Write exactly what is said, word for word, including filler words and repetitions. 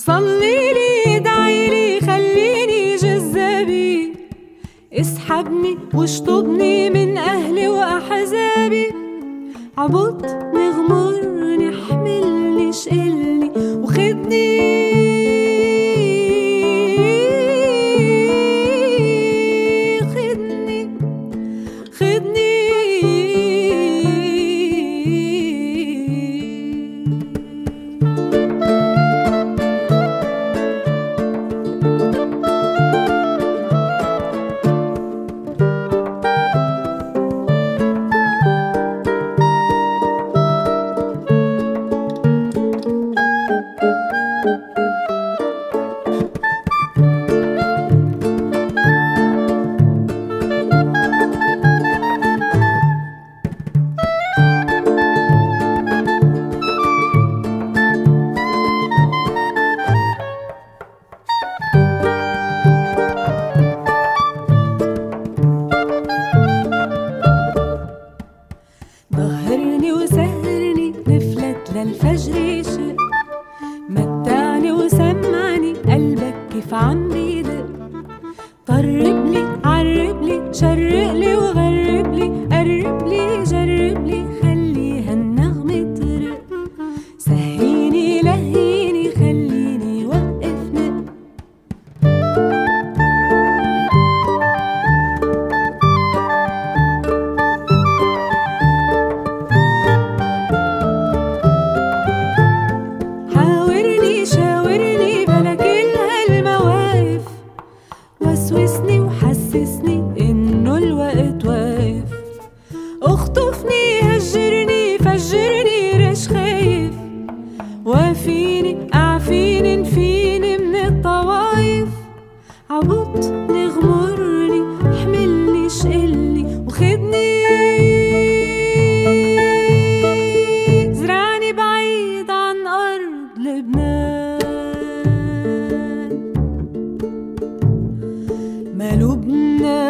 صليلي ادعيلي خليني جذابي، اسحبني واشطبني من أهلي وأحزابي، عبطني غمرني حملني شقلني وخدني خدني خدني ظهرني وسهرني نفلت للفجر يشق، متعني وسمعني قلبك كيف عم بيدق، طربلي عربلي شرقلي وغربلي قربلي جربلي خلي هالنغمة ترق، سهيني لهيني خليني وقف نق. وسوسني وحسسني إنه الوقت واقف، اخطفني هجرني فجرني رش خايف، وافيني اعفيني نفيني من الطوايف، عبطني غمرني حملني شقلني وخدني زرعني بعيد عن أرض لبنان، ما لبنان